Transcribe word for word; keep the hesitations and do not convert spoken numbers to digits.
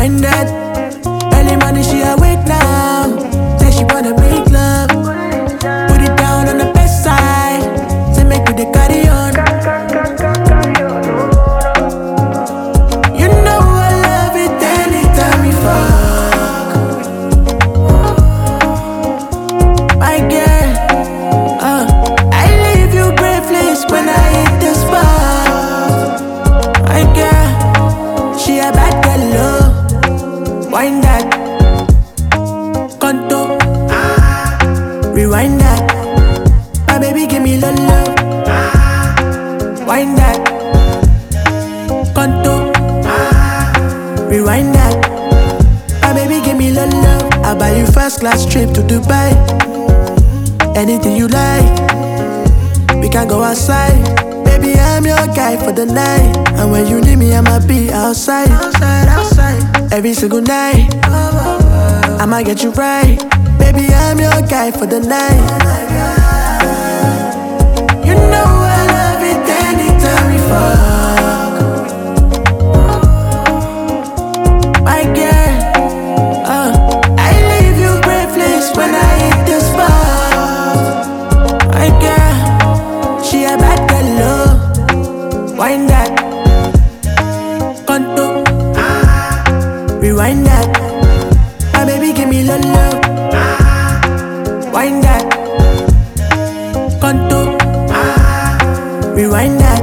rewind that. Early morning she awake now. Say she wanna make love. Put it down on the best side. Say make we dey carry on. You know I love it anytime we fuck. My girl, uh, I leave you breathless when I hit the spot. My girl, she a bad girl, love. Wind that, contour, rewind that. My baby give me love, love. Wind that, contour, rewind that. My baby give me love, love. I buy you first class trip to Dubai. Anything you like, we can go outside. Baby, I'm your guy for the night. And when you need me, I'ma be outside. Outside, outside. Every single night, I'ma get you right. Baby, I'm your guy for the night. You know I love it anytime we fuck. My girl, uh, I leave you breathless when I hit the spot. My girl, she a bad girl, love. Wind that, contour, rewind that. My baby give me love, love. Wind that, contour, rewind that.